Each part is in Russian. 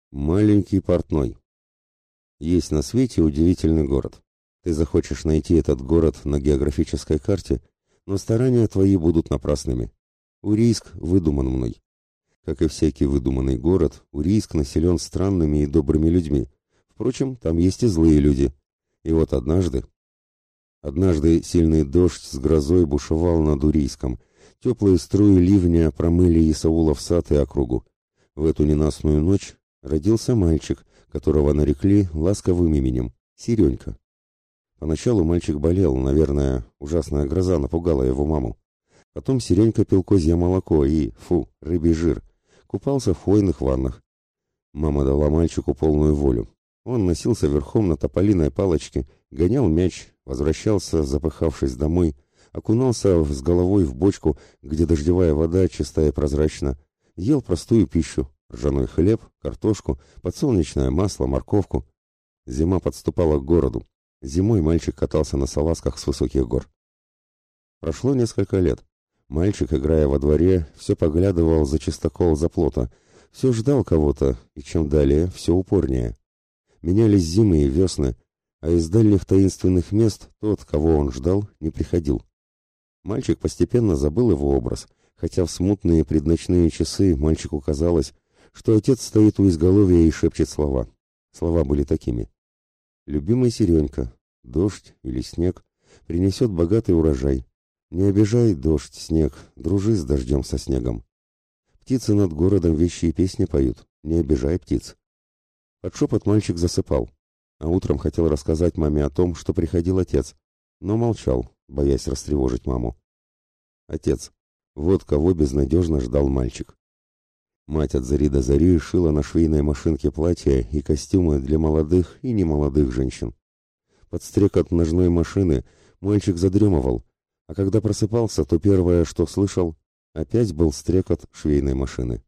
Маленький портной. Есть на свете удивительный город. Ты захочешь найти этот город на географической карте, но старания твои будут напрасными. Урийск выдуман мной. Как и всякий выдуманный город, Урийск населен странными и добрыми людьми. Впрочем, там есть и злые люди. И вот однажды сильный дождь с грозой бушевал над Урийском. Теплые струи ливня промыли Исаулов сад и округу. В эту ненастную ночь родился мальчик, которого нарекли ласковым именем — Серенька. Поначалу мальчик болел, наверное, ужасная гроза напугала его маму. Потом Серенька пил козье молоко и, рыбий жир, купался в хвойных ваннах. Мама дала мальчику полную волю. Он носился верхом на тополиной палочке, гонял мяч, возвращался, запыхавшись домой, окунался с головой в бочку, где дождевая вода чистая и прозрачна, ел простую пищу — ржаной хлеб, картошку, подсолнечное масло, морковку. Зима подступала к городу. Зимой мальчик катался на салазках с высоких гор. Прошло несколько лет. Мальчик, играя во дворе, все поглядывал за чистокол заплота, все ждал кого-то, и чем далее, все упорнее. Менялись зимы и весны, а из дальних таинственных мест тот, кого он ждал, не приходил. Мальчик постепенно забыл его образ, хотя в смутные предночные часы мальчику казалось, что отец стоит у изголовья и шепчет слова. Слова были такими: «Любимый Серенька, дождь или снег принесет богатый урожай. Не обижай дождь, снег, дружи с дождем со снегом. Птицы над городом вещи и песни поют, не обижай птиц». Под шепот мальчик засыпал, а утром хотел рассказать маме о том, что приходил отец, но молчал, боясь растревожить маму. Отец. Вот кого безнадежно ждал мальчик. Мать от зари до зари шила на швейной машинке платья и костюмы для молодых и немолодых женщин. Под стрекот ножной машины мальчик задремывал, а когда просыпался, то первое, что слышал, опять был стрекот швейной машины.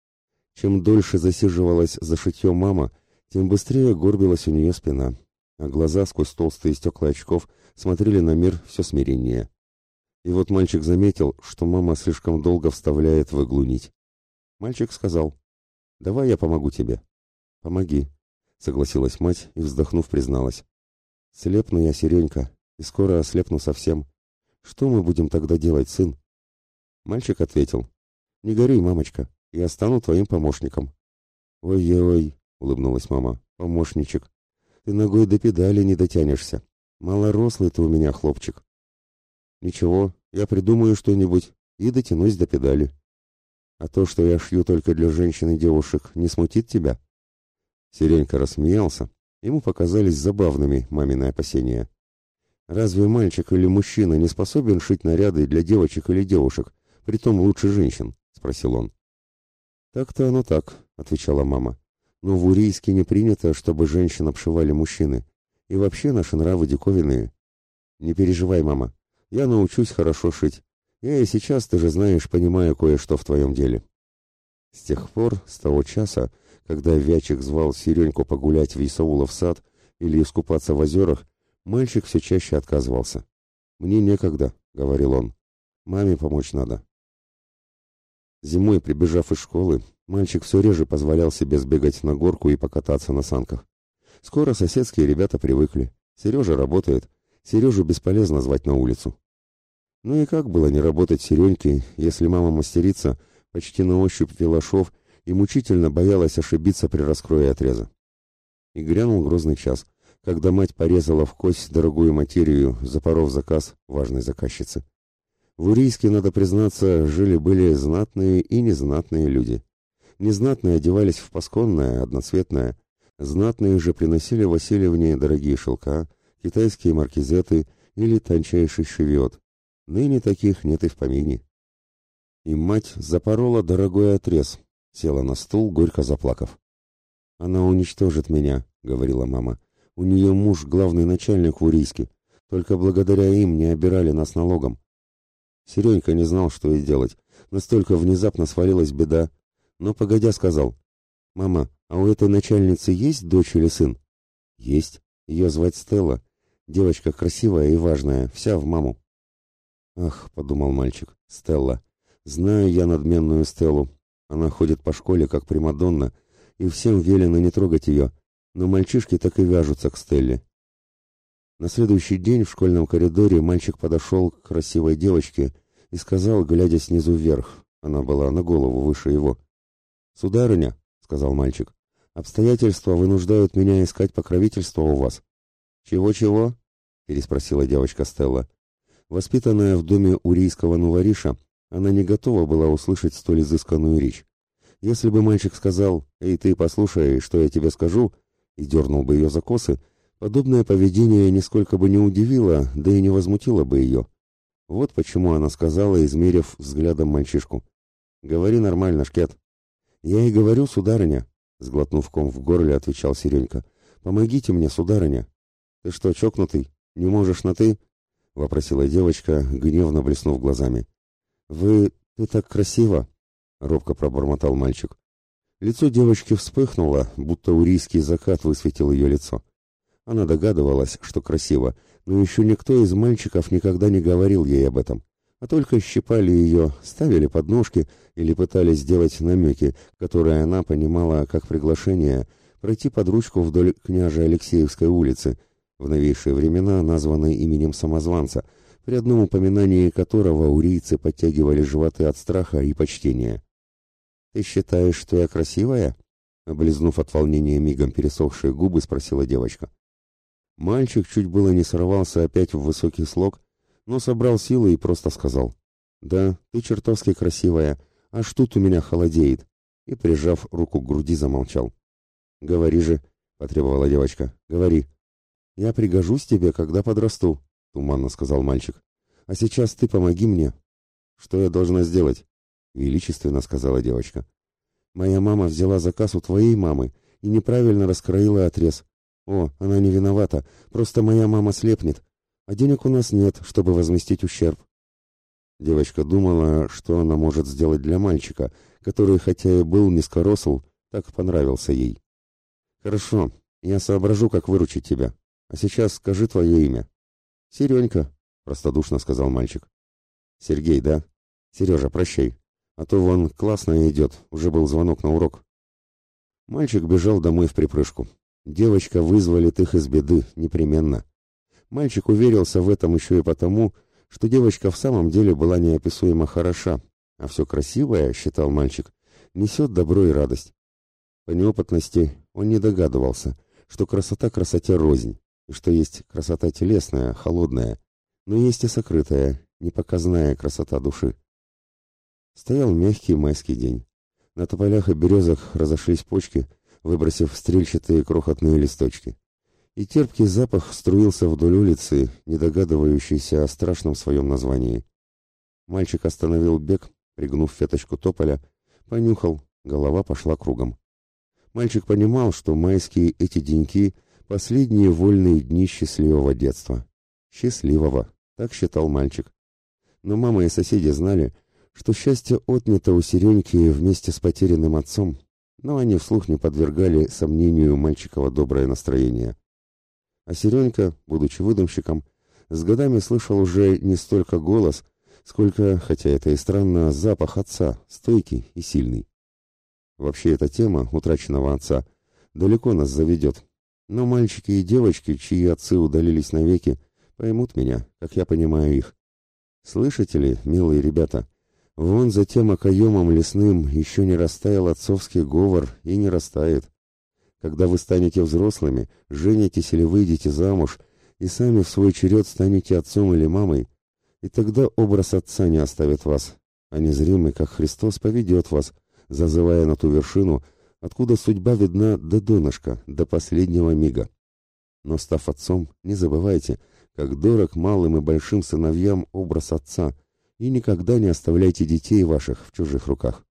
Чем дольше засиживалась за шитьем мама, тем быстрее горбилась у нее спина, а глаза сквозь толстые стекла очков смотрели на мир все смиреннее. И вот мальчик заметил, что мама слишком долго вставляет в иглу нить. Мальчик сказал: «Давай я помогу тебе». «Помоги», — согласилась мать и, вздохнув, призналась. «Слепну я, Серенька, и скоро ослепну совсем. Что мы будем тогда делать, сын?» Мальчик ответил: «Не горюй, мамочка, я стану твоим помощником». «Ой-ой», — улыбнулась мама, — «помощничек, ты ногой до педали не дотянешься. Малорослый ты у меня, хлопчик». «Ничего, я придумаю что-нибудь и дотянусь до педали». «А то, что я шью только для женщин и девушек, не смутит тебя?» Серенька рассмеялся. Ему показались забавными мамины опасения. «Разве мальчик или мужчина не способен шить наряды для девочек или девушек, притом лучше женщин?» — спросил он. «Так-то оно так», — отвечала мама. «Но в Урийске не принято, чтобы женщин обшивали мужчины. И вообще наши нравы диковинные. Не переживай, мама, я научусь хорошо шить. Я и сейчас, ты же знаешь, понимаю кое-что в твоем деле». С тех пор, с того часа, когда Вячик звал Сереньку погулять в Исаулов сад или искупаться в озерах, мальчик все чаще отказывался. «Мне некогда», — говорил он, — «маме помочь надо». Зимой, прибежав из школы, мальчик все реже позволял себе сбегать на горку и покататься на санках. Скоро соседские ребята привыкли. Сережа работает, Сережу бесполезно звать на улицу. Ну и как было не работать Сереньке, если мама мастерица почти на ощупь вела шов и мучительно боялась ошибиться при раскрое отреза. И грянул грозный час, когда мать порезала в кость дорогую материю, запоров заказ важной заказчицы. В Урийске, надо признаться, жили-были знатные и незнатные люди. Незнатные одевались в пасконное, одноцветное, знатные же приносили Васильевне дорогие шелка, китайские маркизеты или тончайший шевиот. Ныне таких нет и в помине. И мать запорола дорогой отрез, села на стул, горько заплакав. «Она уничтожит меня», — говорила мама. «У нее муж главный начальник в Урийске. Только благодаря им не обирали нас налогом». Серенька не знал, что и делать. Настолько внезапно свалилась беда. Но погодя сказал: «Мама, а у этой начальницы есть дочь или сын?» «Есть. Ее звать Стелла. Девочка красивая и важная, вся в маму». «Ах», — подумал мальчик, — «Стелла. Знаю я надменную Стеллу. Она ходит по школе как примадонна, и всем велено не трогать ее, но мальчишки так и вяжутся к Стелле. На следующий день в школьном коридоре мальчик подошел к красивой девочке и сказал, глядя снизу вверх, она была на голову выше его: «Сударыня», — сказал мальчик, — «обстоятельства вынуждают меня искать покровительство у вас». «Чего-чего?» — переспросила девочка Стелла. Воспитанная в доме урийского нувариша, она не готова была услышать столь изысканную речь. Если бы мальчик сказал: «Эй, ты, послушай, что я тебе скажу», и дернул бы ее за косы, подобное поведение нисколько бы не удивило, да и не возмутило бы ее. Вот почему она сказала, измерив взглядом мальчишку: «Говори нормально, Шкет». «Я и говорю, сударыня», — сглотнув ком в горле, отвечал Серенька. «Помогите мне, сударыня». «Ты что, чокнутый? Не можешь на «ты»?» — вопросила девочка, гневно блеснув глазами. «Ты так красиво!» — робко пробормотал мальчик. Лицо девочки вспыхнуло, будто урийский закат высветил ее лицо. Она догадывалась, что красиво, но еще никто из мальчиков никогда не говорил ей об этом, а только щипали ее, ставили подножки или пытались сделать намеки, которые она понимала как приглашение пройти под ручку вдоль княжей Алексеевской улицы, в новейшие времена названной именем самозванца, при одном упоминании которого урийцы подтягивали животы от страха и почтения. «Ты считаешь, что я красивая?» — облизнув от волнения мигом пересохшие губы, спросила девочка. Мальчик чуть было не сорвался опять в высокий слог, но собрал силы и просто сказал: «Да, ты чертовски красивая, аж тут у меня холодеет», и, прижав руку к груди, замолчал. «Говори же», — потребовала девочка, — «говори». «Я пригожусь тебе, когда подрасту», — туманно сказал мальчик. «А сейчас ты помоги мне». «Что я должна сделать?» — величественно сказала девочка. «Моя мама взяла заказ у твоей мамы и неправильно раскроила отрез. О, она не виновата, просто моя мама слепнет, а денег у нас нет, чтобы возместить ущерб». Девочка думала, что она может сделать для мальчика, который, хотя и был низкоросл, так понравился ей. «Хорошо, я соображу, как выручить тебя. А сейчас скажи твое имя». «Серенька», — простодушно сказал мальчик. «Сергей, да? Сережа, прощай. А то вон классная идет, уже был звонок на урок». Мальчик бежал домой вприпрыжку. Девочка вызволит их из беды, непременно. Мальчик уверился в этом еще и потому, что девочка в самом деле была неописуемо хороша, а все красивое, считал мальчик, несет добро и радость. По неопытности он не догадывался, что красота красоте рознь, и что есть красота телесная, холодная, но есть и сокрытая, непоказная красота души. Стоял мягкий майский день. На тополях и березах разошлись почки, выбросив стрельчатые крохотные листочки. И терпкий запах струился вдоль улицы, не догадывающийся о страшном своем названии. Мальчик остановил бег, пригнув веточку тополя, понюхал, голова пошла кругом. Мальчик понимал, что майские эти деньки — последние вольные дни счастливого детства. Счастливого, так считал мальчик. Но мама и соседи знали, что счастье отнято у Сереньки вместе с потерянным отцом, но они вслух не подвергали сомнению мальчикова доброе настроение. А Серенька, будучи выдумщиком, с годами слышал уже не столько голос, сколько, хотя это и странно, запах отца, стойкий и сильный. Вообще эта тема утраченного отца далеко нас заведет, но мальчики и девочки, чьи отцы удалились навеки, поймут меня, как я понимаю их. Слышите ли, милые ребята, вон за тем окоемом лесным еще не растаял отцовский говор и не растает. Когда вы станете взрослыми, женитесь или выйдете замуж, и сами в свой черед станете отцом или мамой, и тогда образ отца не оставит вас, а незримый, как Христос, поведет вас, зазывая на ту вершину, откуда судьба видна до донышка, до последнего мига. Но, став отцом, не забывайте, как дорог малым и большим сыновьям образ отца, и никогда не оставляйте детей ваших в чужих руках.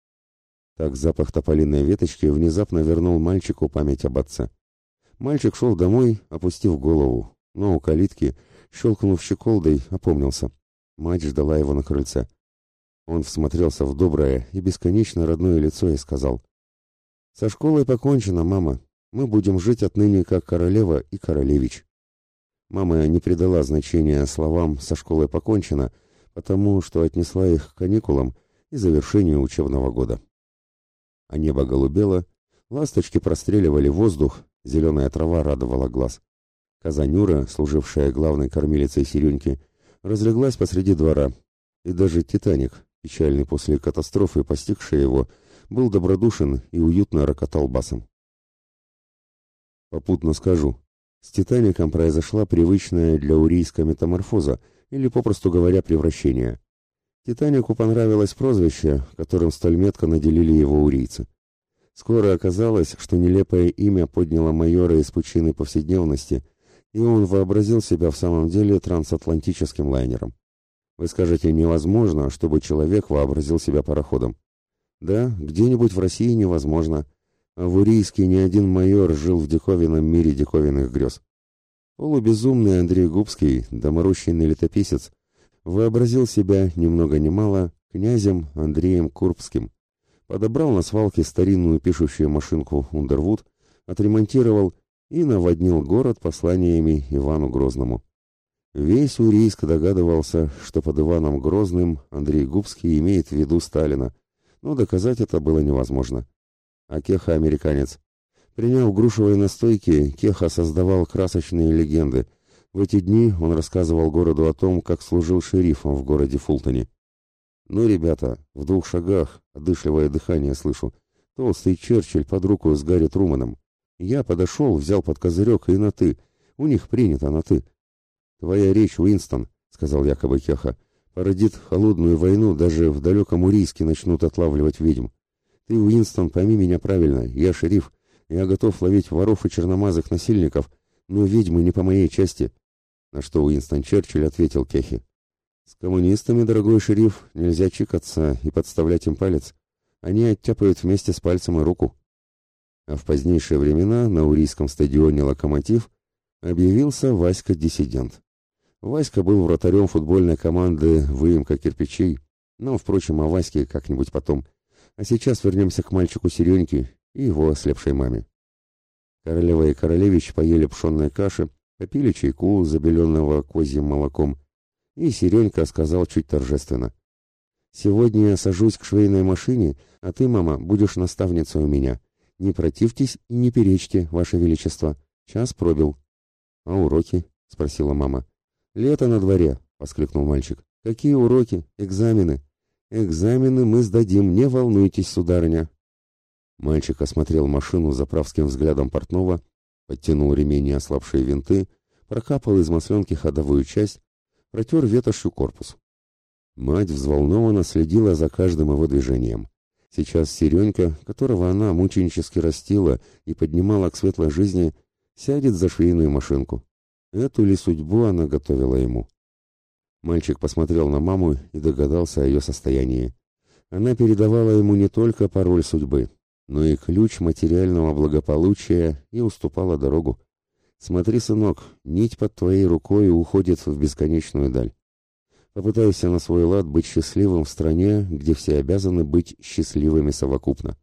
Так запах тополиной веточки внезапно вернул мальчику память об отце. Мальчик шел домой, опустив голову, но у калитки, щелкнув щеколдой, опомнился. Мать ждала его на крыльце. Он всмотрелся в доброе и бесконечно родное лицо и сказал: «Со школой покончено, мама. Мы будем жить отныне как королева и королевич». Мама не придала значения словам «со школой покончено», потому что отнесла их к каникулам и завершению учебного года. А небо голубело, Ласточки простреливали воздух, зеленая трава радовала глаз. Коза Нюра, служившая главной кормилицей Сереньки, разлеглась посреди двора, и даже «Титаник», печальный после катастрофы, постигший его, был добродушен и уютно рокотал басом. Попутно скажу, с «Титаником» произошла привычная для урийска метаморфоза, или, попросту говоря, превращение. «Титанику» понравилось прозвище, которым столь метко наделили его урийцы. Скоро оказалось, что нелепое имя подняло майора из пучины повседневности, и он вообразил себя в самом деле трансатлантическим лайнером. Вы скажете, невозможно, чтобы человек вообразил себя пароходом. Да, где-нибудь в России невозможно, а в Урийске ни один майор жил в диковинном мире диковинных грез. Полубезумный Андрей Губский, доморощенный летописец, вообразил себя ни много ни мало князем Андреем Курбским, подобрал на свалке старинную пишущую машинку «Ундервуд», отремонтировал и наводнил город посланиями Ивану Грозному. Весь Урийск догадывался, что под Иваном Грозным Андрей Губский имеет в виду Сталина, но доказать это было невозможно. А Кеха-американец. Приняв грушевой настойки, Кеха создавал красочные легенды. В эти дни он рассказывал городу о том, как служил шерифом в городе Фултоне. «Ну, ребята, в 2 шагах, одышливое дыхание слышу, толстый Черчилль под руку с Гарри Труманом. Я подошел, взял под козырек и на «ты». У них принято на «ты». «Твоя речь, Уинстон», — сказал якобы Кеха, — «породит холодную войну, даже в далеком Урийске начнут отлавливать ведьм. Ты, Уинстон, пойми меня правильно, я шериф, я готов ловить воров и черномазых насильников, но ведьмы не по моей части». На что Уинстон Черчилль ответил Кехе: «С коммунистами, дорогой шериф, нельзя чикаться и подставлять им палец. Они оттяпают вместе с пальцем и руку». А в позднейшие времена на Урийском стадионе «Локомотив» объявился Васька-диссидент. Васька был вратарем футбольной команды «Выемка кирпичей», но, впрочем, о Ваське как-нибудь потом. А сейчас вернемся к мальчику Сереньке и его ослепшей маме. Королева и королевич поели пшенной каши, попили чайку, забеленного козьим молоком, и Серенька сказал чуть торжественно: «Сегодня я сажусь к швейной машине, а ты, мама, будешь наставницей у меня. Не противьтесь и не перечьте, ваше величество. Час пробил». «А уроки?» — спросила мама. «Лето на дворе», — воскликнул мальчик. «Какие уроки? Экзамены?» «Экзамены мы сдадим, не волнуйтесь, сударыня». Мальчик осмотрел машину заправским взглядом портного, подтянул ремень и ослабшие винты, прокапал из масленки ходовую часть, протер ветошью корпус. Мать взволнованно следила за каждым его движением. Сейчас Серенька, которого она мученически растила и поднимала к светлой жизни, сядет за швейную машинку. Эту ли судьбу она готовила ему? Мальчик посмотрел на маму и догадался о ее состоянии. Она передавала ему не только пароль судьбы, но и ключ материального благополучия и уступала дорогу. «Смотри, сынок, нить под твоей рукой уходит в бесконечную даль. Попытайся на свой лад быть счастливым в стране, где все обязаны быть счастливыми совокупно».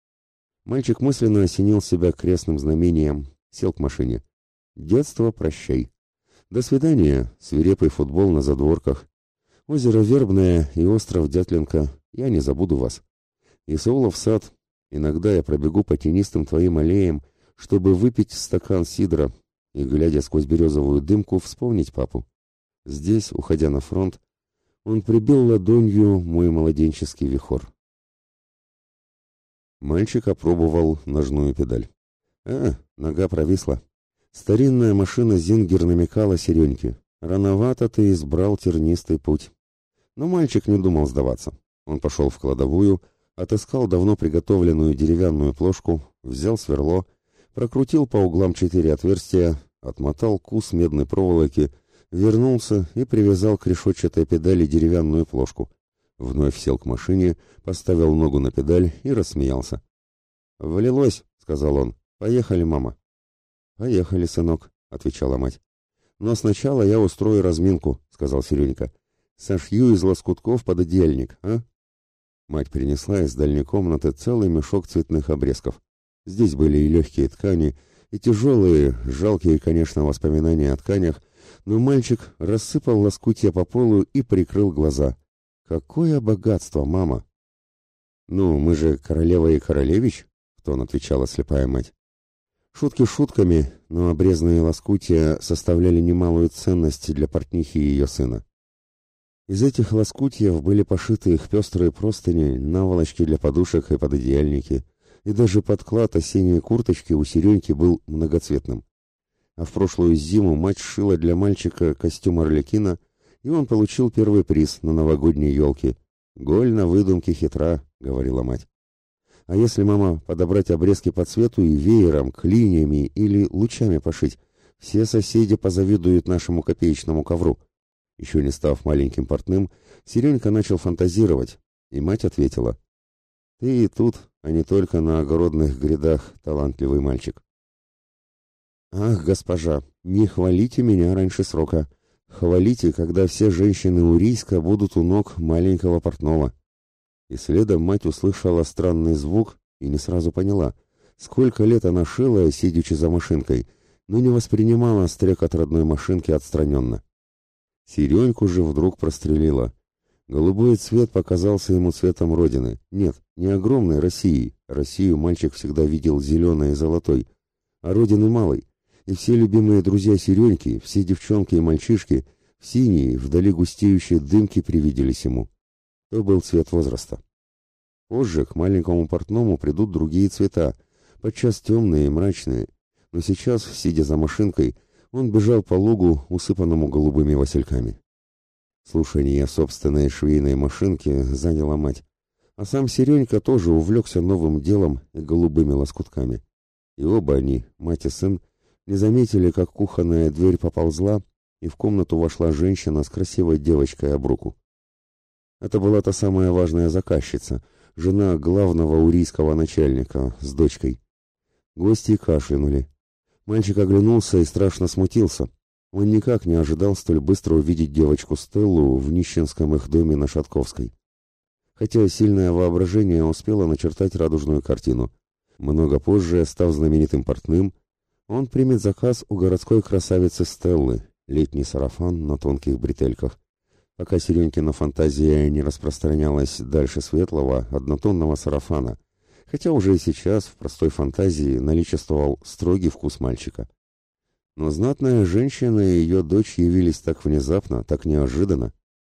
Мальчик мысленно осенил себя крестным знамением, сел к машине. «Детство, прощай. До свидания, свирепый футбол на задворках. Озеро Вербное и остров Дятлинка, я не забуду вас. И Саулов сад, иногда я пробегу по тенистым твоим аллеям, чтобы выпить стакан сидра и, глядя сквозь березовую дымку, вспомнить папу. Здесь, уходя на фронт, он прибил ладонью мой младенческий вихор». Мальчик опробовал ножную педаль. Нога провисла. Старинная машина «Зингер» намекала Сереньке: «Рановато ты избрал тернистый путь». Но мальчик не думал сдаваться. Он пошел в кладовую, отыскал давно приготовленную деревянную плошку, взял сверло, прокрутил по углам 4 отверстия, отмотал кус медной проволоки, вернулся и привязал к решетчатой педали деревянную плошку. Вновь сел к машине, поставил ногу на педаль и рассмеялся. «Влилось», — сказал он. «Поехали, мама». «Поехали, сынок», — отвечала мать. «Но сначала я устрою разминку», — сказал Серенька. «Сошью из лоскутков пододеяльник, а?» Мать принесла из дальней комнаты целый мешок цветных обрезков. Здесь были и легкие ткани, и тяжелые, жалкие, конечно, воспоминания о тканях, но мальчик рассыпал лоскутья по полу и прикрыл глаза. «Какое богатство, мама!» «Ну, мы же королева и королевич», — — в тон отвечала слепая мать. Шутки шутками, но обрезанные лоскутья составляли немалую ценность для портнихи и ее сына. Из этих лоскутьев были пошиты их пестрые простыни, наволочки для подушек и пододеяльники, и даже подклад осенней курточки у Сереньки был многоцветным. А в прошлую зиму мать сшила для мальчика костюм Арлекина, и он получил первый приз на новогодней елке. «Голь на выдумке хитра», — говорила мать. А если, мама, подобрать обрезки по цвету и веером, клиньями или лучами пошить, все соседи позавидуют нашему копеечному ковру. Еще не став маленьким портным, Серенька начал фантазировать, и мать ответила: «Ты и тут, а не только на огородных грядах, талантливый мальчик». «Ах, госпожа, не хвалите меня раньше срока. Хвалите, когда все женщины Урийска будут у ног маленького портного». И следом мать услышала странный звук и не сразу поняла, сколько лет она шила, сидячи за машинкой, но не воспринимала стрекот родной машинки отстраненно. Сереньку же вдруг прострелила. Голубой цвет показался ему цветом родины. Нет, не огромной России. Россию мальчик всегда видел зеленой и золотой, а родины малой. И все любимые друзья Сереньки, все девчонки и мальчишки, в синей, вдали густеющей дымке привиделись ему. То был цвет возраста. Позже к маленькому портному придут другие цвета, подчас темные и мрачные, но сейчас, сидя за машинкой, он бежал по лугу, усыпанному голубыми васильками. Слушание собственной швейной машинки заняла мать, а сам Серенька тоже увлекся новым делом и голубыми лоскутками. И оба они, мать и сын, не заметили, как кухонная дверь поползла, и в комнату вошла женщина с красивой девочкой об руку. Это была та самая важная заказчица, жена главного урийского начальника с дочкой. Гости кашлянули. Мальчик оглянулся и страшно смутился. Он никак не ожидал столь быстро увидеть девочку Стеллу в нищенском их доме на Шатковской. Хотя сильное воображение успело начертать радужную картину. Много позже, став знаменитым портным, он примет заказ у городской красавицы Стеллы, летний сарафан на тонких бретельках. Пока Серенькина фантазия не распространялась дальше светлого, однотонного сарафана, хотя уже и сейчас в простой фантазии наличествовал строгий вкус мальчика. Но знатная женщина и ее дочь явились так внезапно, так неожиданно.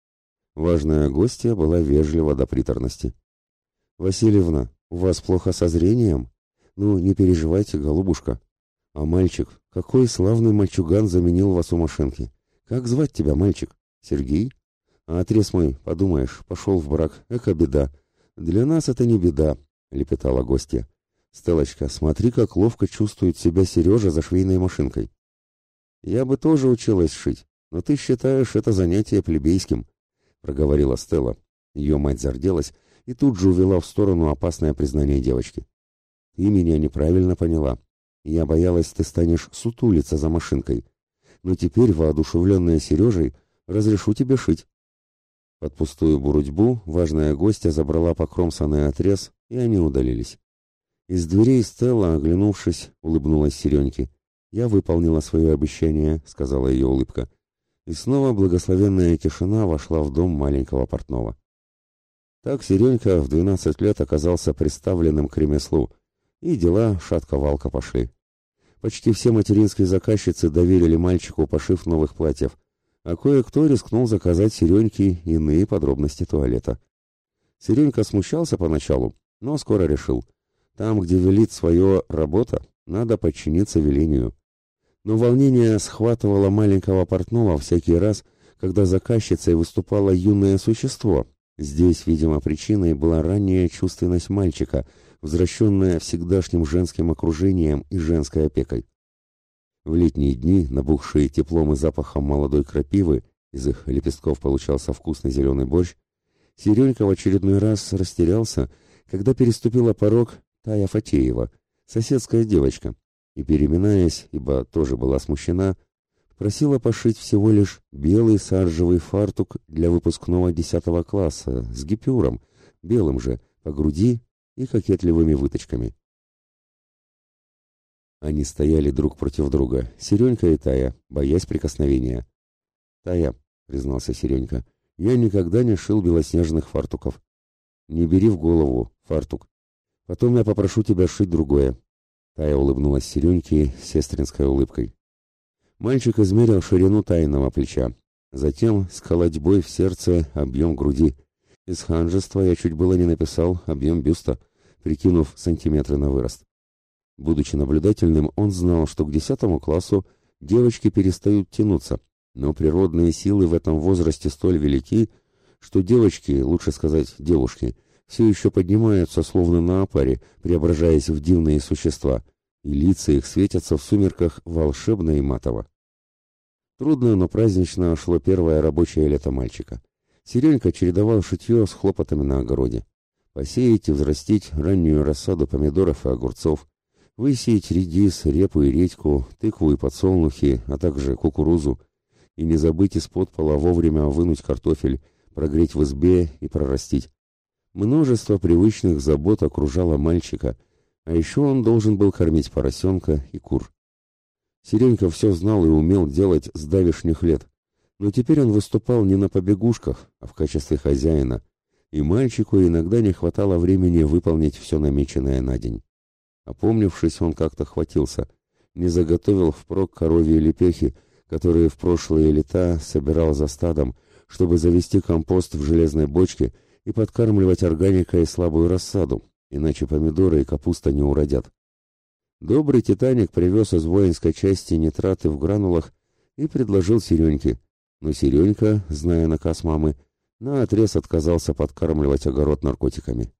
Важная гостья была вежлива до приторности. «Васильевна, у вас плохо со зрением? Ну, не переживайте, голубушка. А мальчик, какой славный мальчуган заменил вас у машинки. Как звать тебя, мальчик? Сергей? А отрез мой, подумаешь, пошел в брак. Эка беда. Для нас это не беда», — лепетала гостья. «Стеллочка, смотри, как ловко чувствует себя Сережа за швейной машинкой». «Я бы тоже училась шить, но ты считаешь это занятие плебейским», — проговорила Стелла. Ее мать зарделась и тут же увела в сторону опасное признание девочки. «Ты меня неправильно поняла. Я боялась, ты станешь сутулиться за машинкой. Но теперь, воодушевленная Сережей, разрешу тебе шить». Под пустую бурутьбу важная гостья забрала покромсанный отрез, и они удалились. Из дверей Стелла, оглянувшись, улыбнулась Сереньке. «Я выполнила свое обещание», — сказала ее улыбка. И снова благословенная тишина вошла в дом маленького портного. Так Серенька в 12 лет оказался приставленным к ремеслу, и дела шатко-валко пошли. Почти все материнские заказчицы доверили мальчику пошив новых платьев, а кое-кто рискнул заказать Сереньке иные подробности туалета. Серенька смущался поначалу, но скоро решил: там, где велит свое работа, надо подчиниться велению. Но волнение схватывало маленького портного всякий раз, когда заказчицей выступало юное существо. Здесь, видимо, причиной была ранняя чувственность мальчика, возвращенная всегдашним женским окружением и женской опекой. В летние дни, набухшие теплом и запахом молодой крапивы, из их лепестков получался вкусный зеленый борщ, Серенька в очередной раз растерялся, когда переступила порог Тая Фатеева, соседская девочка, и, переминаясь, ибо тоже была смущена, просила пошить всего лишь белый саржевый фартук для выпускного 10 класса с гипюром, белым же, по груди и кокетливыми выточками. Они стояли друг против друга, Серенька и Тая, боясь прикосновения. «Тая», — признался Серенька, — «я никогда не шил белоснежных фартуков». «Не бери в голову, фартук. Потом я попрошу тебя сшить другое». Тая улыбнулась Сереньке сестринской улыбкой. Мальчик измерил ширину Тайного плеча, затем с холодьбой в сердце объем груди. Из ханжества я чуть было не написал объем бюста, прикинув сантиметры на вырост. Будучи наблюдательным, он знал, что к 10 классу девочки перестают тянуться, но природные силы в этом возрасте столь велики, что девочки, лучше сказать девушки, все еще поднимаются словно на опаре, преображаясь в дивные существа, и лица их светятся в сумерках волшебно и матово. Трудно, но празднично шло первое рабочее лето мальчика. Серенька чередовал шитье с хлопотами на огороде. Посеять и взрастить раннюю рассаду помидоров и огурцов, высеять редис, репу и редьку, тыкву и подсолнухи, а также кукурузу, и не забыть из-под пола вовремя вынуть картофель, прогреть в избе и прорастить. Множество привычных забот окружало мальчика, а еще он должен был кормить поросенка и кур. Серенька все знал и умел делать с давешних лет, но теперь он выступал не на побегушках, а в качестве хозяина, и мальчику иногда не хватало времени выполнить все намеченное на день. Опомнившись, он как-то хватился, не заготовил впрок коровьи лепехи, которые в прошлые лета собирал за стадом, чтобы завести компост в железной бочке и подкармливать органикой слабую рассаду, иначе помидоры и капуста не уродят. Добрый «Титаник» привез из воинской части нитраты в гранулах и предложил Сереньке, но Серенька, зная наказ мамы, наотрез отказался подкармливать огород наркотиками.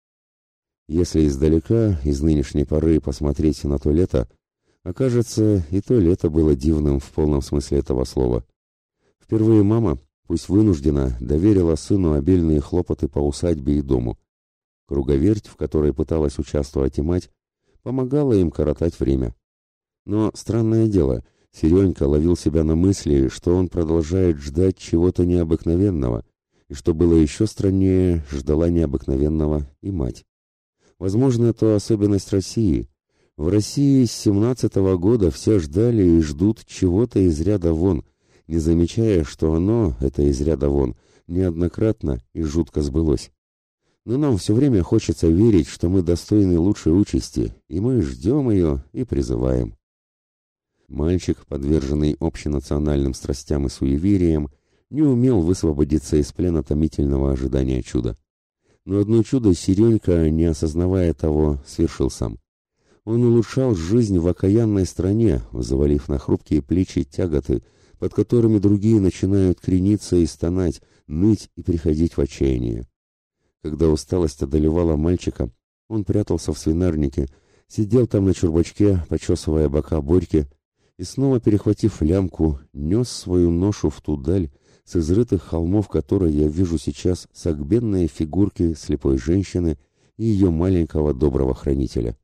Если издалека, из нынешней поры посмотреть на то лето, окажется, и то лето было дивным в полном смысле этого слова. Впервые мама, пусть вынуждена, доверила сыну обильные хлопоты по усадьбе и дому. Круговерть, в которой пыталась участвовать и мать, помогала им коротать время. Но, странное дело, Серенька ловил себя на мысли, что он продолжает ждать чего-то необыкновенного, и что было еще страннее, ждала необыкновенного и мать. Возможно, это особенность России. В России с 17-го года все ждали и ждут чего-то из ряда вон, не замечая, что оно, это из ряда вон, неоднократно и жутко сбылось. Но нам все время хочется верить, что мы достойны лучшей участи, и мы ждем ее и призываем. Мальчик, подверженный общенациональным страстям и суевериям, не умел высвободиться из плена томительного ожидания чуда. Но одно чудо Серенька, не осознавая того, свершил сам. Он улучшал жизнь в окаянной стране, завалив на хрупкие плечи тяготы, под которыми другие начинают крениться и стонать, ныть и приходить в отчаяние. Когда усталость одолевала мальчика, он прятался в свинарнике, сидел там на чурбачке, почесывая бока Борьки, и снова, перехватив лямку, нес свою ношу в ту даль, с изрытых холмов которой я вижу сейчас согбенные фигурки слепой женщины и ее маленького доброго хранителя.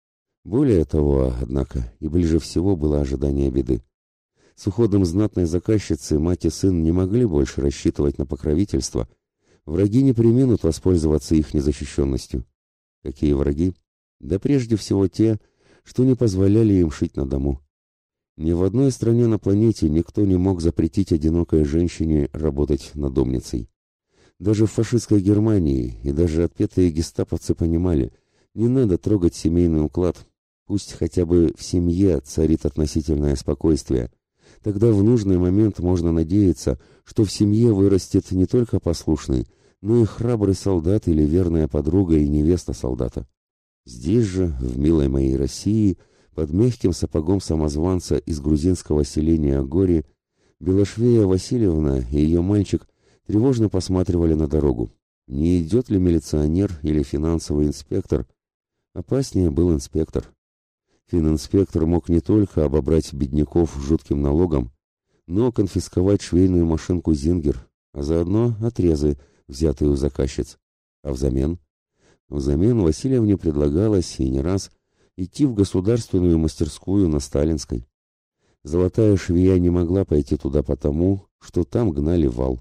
Более того, однако, и ближе всего было ожидание беды. С уходом знатной заказчицы мать и сын не могли больше рассчитывать на покровительство. Враги не преминут воспользоваться их незащищенностью. Какие враги? Да прежде всего те, что не позволяли им шить на дому. Ни в одной стране на планете никто не мог запретить одинокой женщине работать надомницей. Даже в фашистской Германии и даже отпетые гестаповцы понимали, не надо трогать семейный уклад, пусть хотя бы в семье царит относительное спокойствие. Тогда в нужный момент можно надеяться, что в семье вырастет не только послушный, но и храбрый солдат или верная подруга и невеста солдата. Здесь же, в милой моей России, под мягким сапогом самозванца из грузинского селения Гори, Белошвея Васильевна и ее мальчик тревожно посматривали на дорогу. Не идет ли милиционер или финансовый инспектор? Опаснее был инспектор. Фининспектор мог не только обобрать бедняков жутким налогом, но конфисковать швейную машинку «Зингер», а заодно отрезы, взятые у заказчиц. А взамен? Взамен Васильевне предлагалось, и не раз, идти в государственную мастерскую на Сталинской. Золотая швея не могла пойти туда потому, что там гнали вал.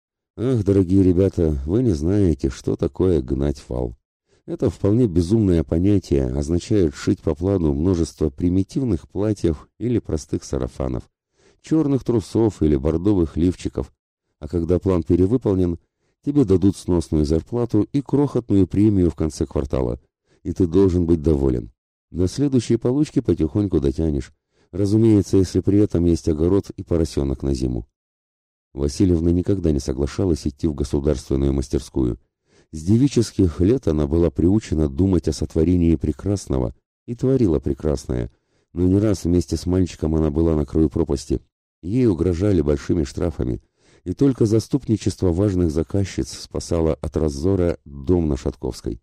Ах, дорогие ребята, вы не знаете, что такое гнать вал. Это вполне безумное понятие, означает шить по плану множество примитивных платьев или простых сарафанов, черных трусов или бордовых лифчиков, а когда план перевыполнен, тебе дадут сносную зарплату и крохотную премию в конце квартала, и ты должен быть доволен. До следующей получки потихоньку дотянешь. Разумеется, если при этом есть огород и поросенок на зиму. Васильевна никогда не соглашалась идти в государственную мастерскую. С девических лет она была приучена думать о сотворении прекрасного и творила прекрасное, но не раз вместе с мальчиком она была на краю пропасти. Ей угрожали большими штрафами, и только заступничество важных заказчиц спасало от разора дом на Шатковской.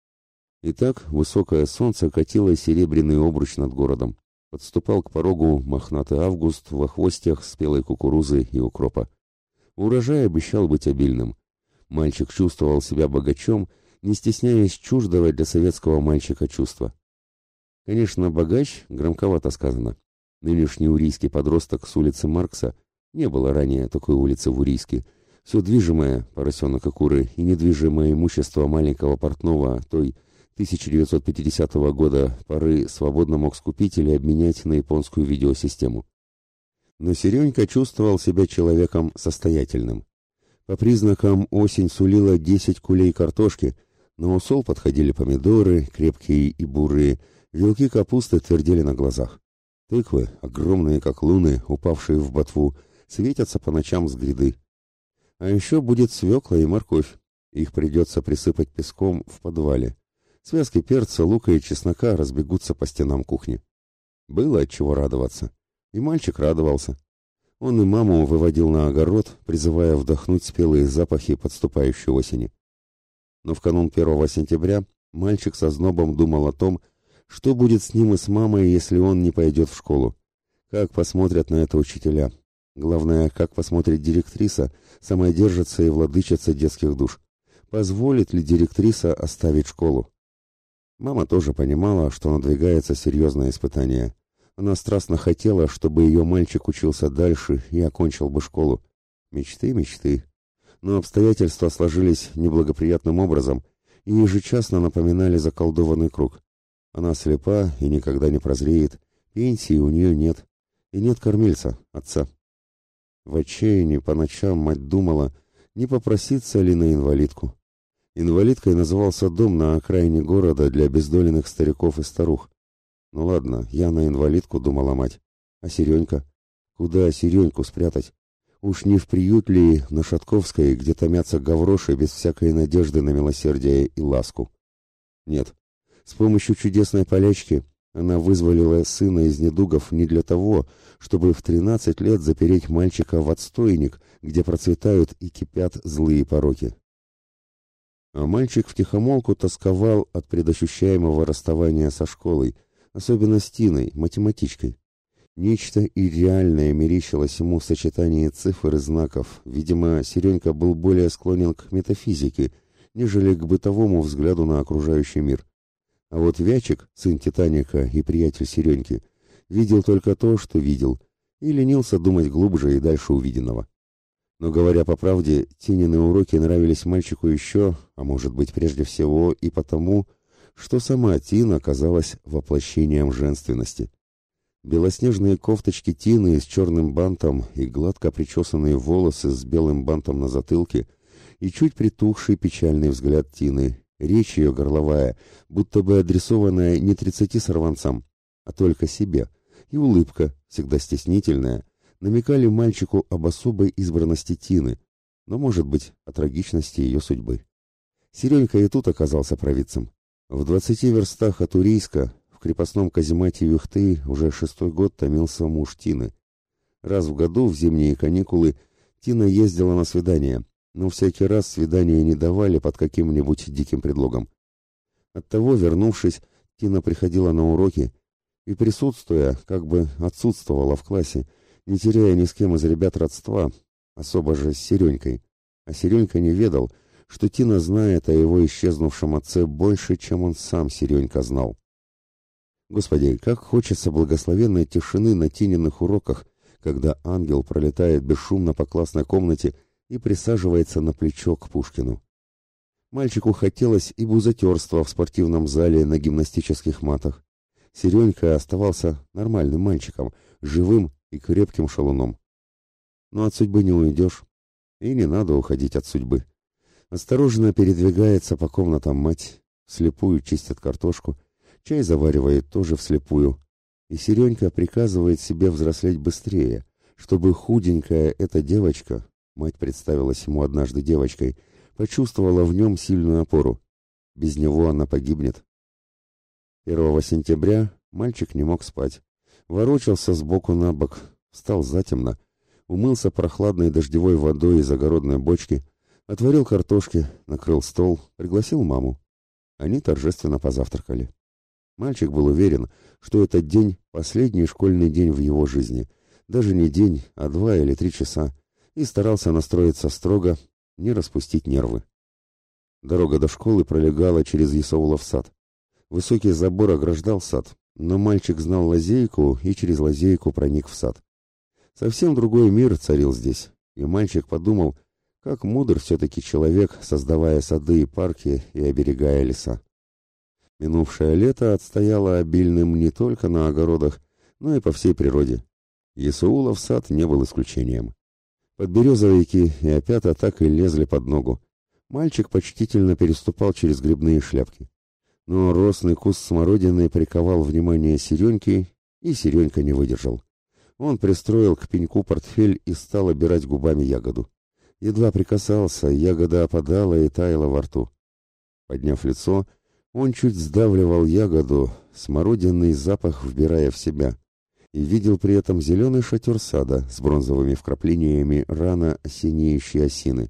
Итак, высокое солнце катило серебряный обруч над городом. Подступал к порогу мохнатый август во хвостях спелой кукурузы и укропа. Урожай обещал быть обильным. Мальчик чувствовал себя богачом, не стесняясь чуждого для советского мальчика чувства. Конечно, богач громковато сказано. Нынешний урийский подросток с улицы Маркса, не было ранее такой улицы в Урийске, все движимое, поросенок и куры, и недвижимое имущество маленького портного той 1950 года поры свободно мог скупить или обменять на японскую видеосистему. Но Серенька чувствовал себя человеком состоятельным. По признакам осень сулила 10 кулей картошки, на усол подходили помидоры, крепкие и бурые, вилки капусты твердели на глазах. Тыквы, огромные как луны, упавшие в ботву, светятся по ночам с гряды. А еще будет свекла и морковь, их придется присыпать песком в подвале. Связки перца, лука и чеснока разбегутся по стенам кухни. Было от чего радоваться. И мальчик радовался. Он и маму выводил на огород, призывая вдохнуть спелые запахи подступающей осени. Но в канун 1 сентября мальчик со знобом думал о том, что будет с ним и с мамой, если он не пойдет в школу. Как посмотрят на это учителя. Главное, как посмотрит директриса, самодержица и владычица детских душ. Позволит ли директриса оставить школу? Мама тоже понимала, что надвигается серьезное испытание. Она страстно хотела, чтобы ее мальчик учился дальше и окончил бы школу. Мечты, мечты. Но обстоятельства сложились неблагоприятным образом и ежечасно напоминали заколдованный круг. Она слепа и никогда не прозреет, пенсии у нее нет, и нет кормильца, отца. В отчаянии по ночам мать думала, не попроситься ли на инвалидку. Инвалидкой назывался дом на окраине города для обездоленных стариков и старух. Ну ладно, я на инвалидку, думала мать. А Серенька? Куда Сереньку спрятать? Уж не в приют ли на Шатковской, где томятся гавроши без всякой надежды на милосердие и ласку? Нет. С помощью чудесной полячки она вызволила сына из недугов не для того, чтобы в 13 лет запереть мальчика в отстойник, где процветают и кипят злые пороки. А мальчик втихомолку тосковал от предощущаемого расставания со школой, особенно с Тиной, математичкой. Нечто ирреальное мерещилось ему в сочетании цифр и знаков. Видимо, Серенька был более склонен к метафизике, нежели к бытовому взгляду на окружающий мир. А вот Вячик, сын Титаника и приятель Сереньки, видел только то, что видел, и ленился думать глубже и дальше увиденного. Но, говоря по правде, Тинины уроки нравились мальчику еще, а может быть прежде всего и потому, что сама Тина оказалась воплощением женственности. Белоснежные кофточки Тины с черным бантом и гладко причесанные волосы с белым бантом на затылке и чуть притухший печальный взгляд Тины, речь ее горловая, будто бы адресованная не 30 сорванцам, а только себе, и улыбка, всегда стеснительная, намекали мальчику об особой избранности Тины, но, может быть, о трагичности ее судьбы. Серенька и тут оказался провидцем. В 20 верстах от Урийска, в крепостном каземате Юхты, уже 6-й год томился муж Тины. Раз в году, в зимние каникулы, Тина ездила на свидания, но всякий раз свидания не давали под каким-нибудь диким предлогом. Оттого, вернувшись, Тина приходила на уроки и, присутствуя, как бы отсутствовала в классе, не теряя ни с кем из ребят родства, особо же с Серенькой. А Серенька не ведал, что Тина знает о его исчезнувшем отце больше, чем он сам, Серенька, знал. Господи, как хочется благословенной тишины на Тининых уроках, когда ангел пролетает бесшумно по классной комнате и присаживается на плечо к Пушкину. Мальчику хотелось и бузатерства в спортивном зале на гимнастических матах. Серенька оставался нормальным мальчиком, живым и крепким шалуном. Но от судьбы не уйдешь, и не надо уходить от судьбы. Осторожно передвигается по комнатам мать, вслепую чистит картошку, чай заваривает тоже вслепую. И Серенька приказывает себе взрослеть быстрее, чтобы худенькая эта девочка, мать представилась ему однажды девочкой, почувствовала в нем сильную опору. Без него она погибнет. 1 сентября мальчик не мог спать. Ворочался сбоку на бок, встал затемно, умылся прохладной дождевой водой из огородной бочки, отварил картошки, накрыл стол, пригласил маму. Они торжественно позавтракали. Мальчик был уверен, что этот день – последний школьный день в его жизни. Даже не день, а 2 или 3 часа. И старался настроиться строго, не распустить нервы. Дорога до школы пролегала через Исаулов сад. Высокий забор ограждал сад, но мальчик знал лазейку и через лазейку проник в сад. Совсем другой мир царил здесь, и мальчик подумал, как мудр все-таки человек, создавая сады и парки и оберегая леса. Минувшее лето отстояло обильным не только на огородах, но и по всей природе. Исаулов сад не был исключением. Подберезовики и опята так и лезли под ногу. Мальчик почтительно переступал через грибные шляпки. Но росный куст смородины приковал внимание Сереньки, и Серенька не выдержал. Он пристроил к пеньку портфель и стал обирать губами ягоду. Едва прикасался, ягода опадала и таяла во рту. Подняв лицо, он чуть сдавливал ягоду, смородинный запах вбирая в себя, и видел при этом зеленый шатер сада с бронзовыми вкраплениями рано синеющей осины.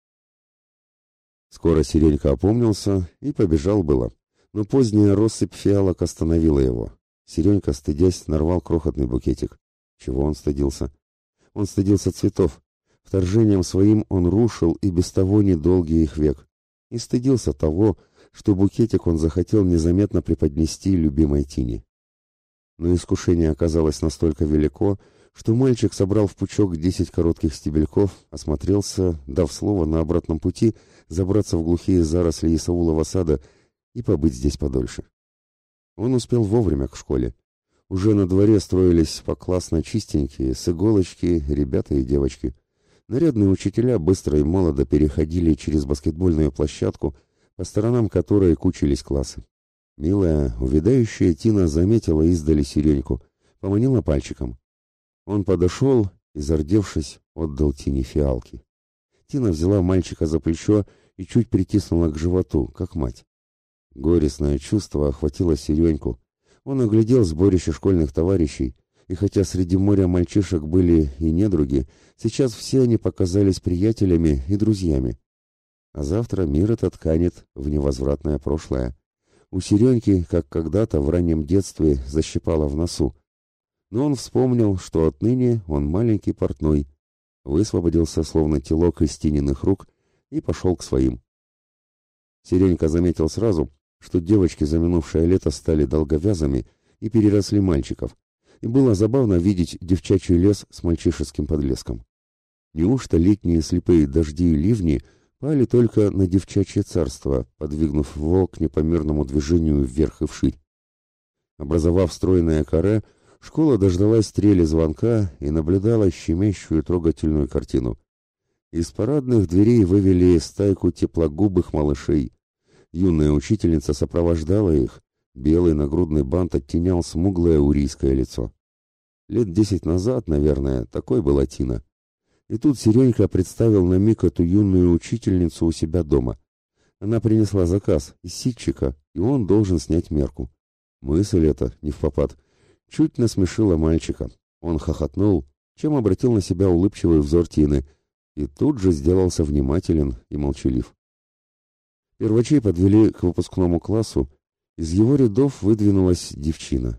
Скоро Серенька опомнился и побежал было, но поздняя россыпь фиалок остановила его. Серенька, стыдясь, нарвал крохотный букетик. Чего он стыдился? Он стыдился цветов. Вторжением своим он рушил и без того недолгий их век. И стыдился того, что букетик он захотел незаметно преподнести любимой Тине. Но искушение оказалось настолько велико, что мальчик собрал в пучок 10 коротких стебельков, осмотрелся, дав слово на обратном пути забраться в глухие заросли Исаулова сада и побыть здесь подольше. Он успел вовремя к школе. Уже на дворе строились поклассно чистенькие, с иголочки, ребята и девочки. Нарядные учителя быстро и молодо переходили через баскетбольную площадку, по сторонам которой кучились классы. Милая, увядающая Тина заметила издали Сереньку, поманила пальчиком. Он подошел и, зардевшись, отдал Тине фиалки. Тина взяла мальчика за плечо и чуть притиснула к животу, как мать. Горестное чувство охватило Сереньку. Он оглядел сборище школьных товарищей, и хотя среди моря мальчишек были и недруги, сейчас все они показались приятелями и друзьями. А завтра мир этот канет в невозвратное прошлое. У Сереньки, как когда-то в раннем детстве, защипало в носу. Но он вспомнил, что отныне он маленький портной, высвободился, словно телок из Тининых рук, и пошел к своим. Серенька заметил сразу, что девочки за минувшее лето стали долговязыми и переросли мальчиков, и было забавно видеть девчачий лес с мальчишеским подлеском. Неужто летние слепые дожди и ливни пали только на девчачье царство, подвигнув его к непомерному движению вверх и вширь? Образовав стройное каре, школа дождалась трели звонка и наблюдала щемящую трогательную картину. Из парадных дверей вывели стайку теплогубых малышей. Юная учительница сопровождала их, белый нагрудный бант оттенял смуглое урийское лицо. Лет 10 назад, наверное, такой была Тина. И тут Серенька представил на миг эту юную учительницу у себя дома. Она принесла заказ из ситчика, и он должен снять мерку. Мысль эта, невпопад, чуть насмешила мальчика. Он хохотнул, чем обратил на себя улыбчивый взор Тины, и тут же сделался внимателен и молчалив. Первачей подвели к выпускному классу, из его рядов выдвинулась девчина.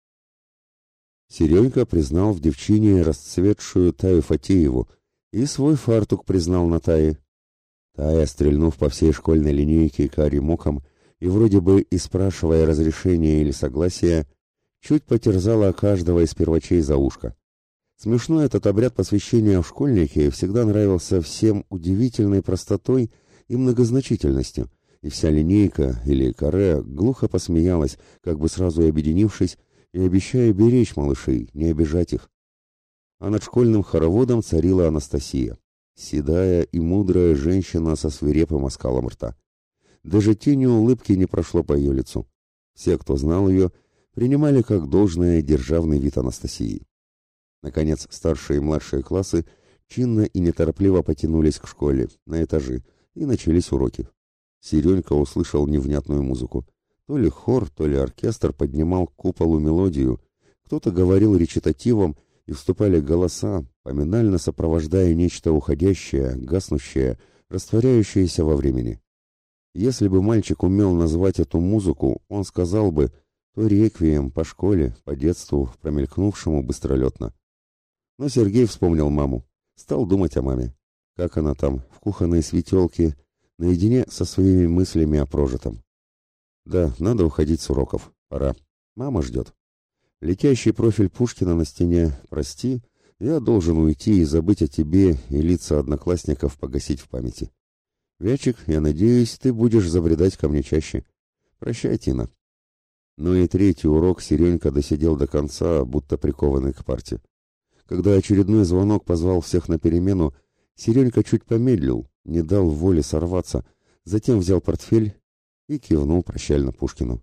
Серенька признал в девчине расцветшую Таю Фатееву и свой фартук признал на Тае. Тая, стрельнув по всей школьной линейке карим оком и вроде бы и спрашивая разрешения или согласия, чуть потерзала каждого из первачей за ушко. Смешно этот обряд посвящения в школьнике всегда нравился всем удивительной простотой и многозначительностью, и вся линейка или каре глухо посмеялась, как бы сразу объединившись и обещая беречь малышей, не обижать их. А над школьным хороводом царила Анастасия, седая и мудрая женщина со свирепым оскалом рта. Даже тени улыбки не прошло по ее лицу. Все, кто знал ее, принимали как должное державный вид Анастасии. Наконец, старшие и младшие классы чинно и неторопливо потянулись к школе, на этажи, и начались уроки. Серенька услышал невнятную музыку. То ли хор, то ли оркестр поднимал к куполу мелодию, кто-то говорил речитативом, и вступали голоса, поминально сопровождая нечто уходящее, гаснущее, растворяющееся во времени. Если бы мальчик умел назвать эту музыку, он сказал бы то реквием по школе, по детству, промелькнувшему быстролетно. Но Сергей вспомнил маму, стал думать о маме. Как она там, в кухонной светелке, наедине со своими мыслями о прожитом. Да, надо уходить с уроков, пора. Мама ждет. Летящий профиль Пушкина на стене «Прости, я должен уйти и забыть о тебе и лица одноклассников погасить в памяти. Вячик, я надеюсь, ты будешь забредать ко мне чаще. Прощай, Тина». Но и третий урок Серенька досидел до конца, будто прикованный к парте. Когда очередной звонок позвал всех на перемену, Серенька чуть помедлил, не дал воле сорваться, затем взял портфель и кивнул прощально Пушкину.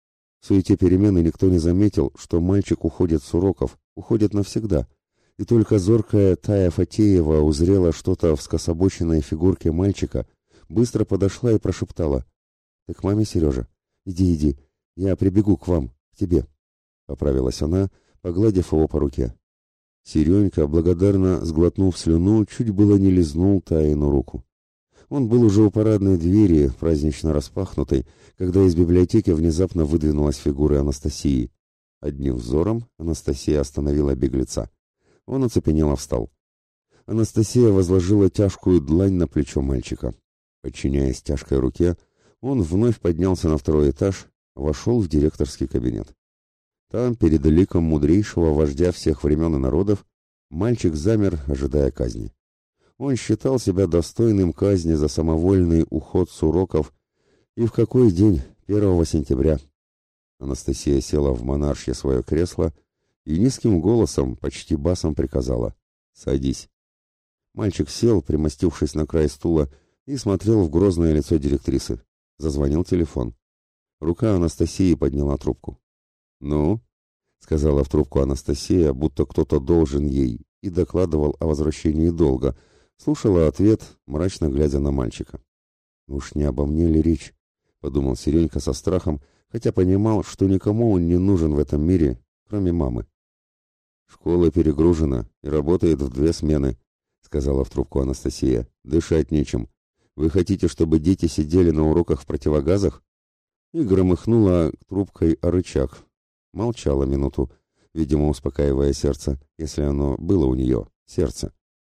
В суете перемены никто не заметил, что мальчик уходит с уроков, уходит навсегда, и только зоркая Тая Фатеева узрела что-то в скособоченной фигурке мальчика, быстро подошла и прошептала: «Ты к маме, Сережа? Иди, я прибегу к вам, к тебе», — поправилась она, погладив его по руке. Серенька, благодарно сглотнув слюну, чуть было не лизнул Таину руку. Он был уже у парадной двери, празднично распахнутой, когда из библиотеки внезапно выдвинулась фигура Анастасии. Одним взором Анастасия остановила беглеца. Он оцепенело встал. Анастасия возложила тяжкую длань на плечо мальчика. Подчиняясь тяжкой руке, он вновь поднялся на второй этаж, вошел в директорский кабинет. Там, перед ликом мудрейшего вождя всех времен и народов, мальчик замер, ожидая казни. Он считал себя достойным казни за самовольный уход с уроков, и в какой день, 1 сентября. Анастасия села в монаршье свое кресло и низким голосом, почти басом приказала: «Садись». Мальчик сел, примостившись на край стула, и смотрел в грозное лицо директрисы. Зазвонил телефон. Рука Анастасии подняла трубку. «Ну?» — сказала в трубку Анастасия, будто кто-то должен ей, и докладывал о возвращении долга. Слушала ответ, мрачно глядя на мальчика. «Уж не обо мне ли речь?» — подумал Серенька со страхом, хотя понимал, что никому он не нужен в этом мире, кроме мамы. «Школа перегружена и работает в 2 смены», — сказала в трубку Анастасия. «Дышать нечем. Вы хотите, чтобы дети сидели на уроках в противогазах?» И громыхнула трубкой о рычаг. Молчала минуту, видимо, успокаивая сердце, если оно было у нее, сердце.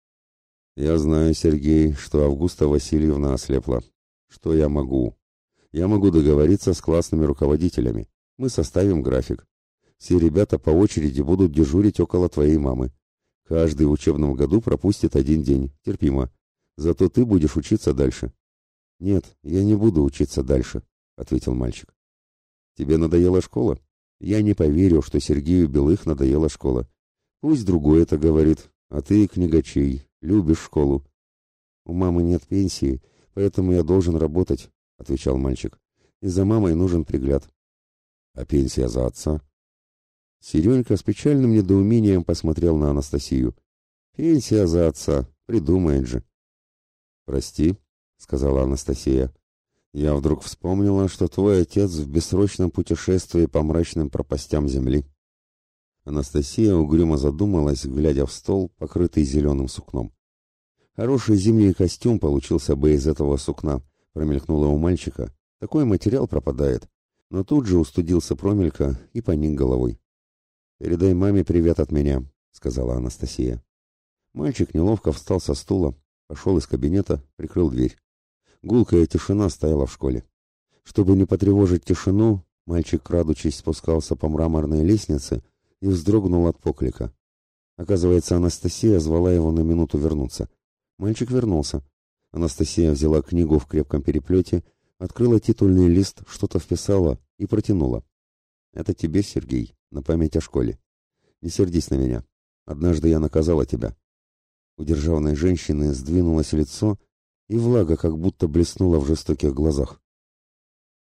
«Я знаю, Сергей, что Августа Васильевна ослепла. Что я могу? Я могу договориться с классными руководителями. Мы составим график. Все ребята по очереди будут дежурить около твоей мамы. Каждый в учебном году пропустит 1 день. Терпимо. Зато ты будешь учиться дальше». «Нет, я не буду учиться дальше», — ответил мальчик. «Тебе надоела школа? Я не поверю, что Сергею Белых надоела школа. Пусть другой это говорит, а ты, книгачей, любишь школу». «У мамы нет пенсии, поэтому я должен работать», — отвечал мальчик. «И за мамой нужен пригляд». «А пенсия за отца?» Серенька с печальным недоумением посмотрел на Анастасию. «Пенсия за отца, придумает же». «Прости», — сказала Анастасия. «Я вдруг вспомнила, что твой отец в бессрочном путешествии по мрачным пропастям земли». Анастасия угрюмо задумалась, глядя в стол, покрытый зеленым сукном. «Хороший зимний костюм получился бы из этого сукна», — промелькнуло у мальчика. «Такой материал пропадает». Но тут же устыдился промелька и поник головой. «Передай маме привет от меня», — сказала Анастасия. Мальчик неловко встал со стула, пошел из кабинета, прикрыл дверь. Гулкая тишина стояла в школе. Чтобы не потревожить тишину, мальчик, крадучись, спускался по мраморной лестнице и вздрогнул от поклика. Оказывается, Анастасия звала его на минуту вернуться. Мальчик вернулся. Анастасия взяла книгу в крепком переплете, открыла титульный лист, что-то вписала и протянула. «Это тебе, Сергей, на память о школе. Не сердись на меня. Однажды я наказала тебя». У державной женщины сдвинулось лицо, и влага как будто блеснула в жестоких глазах.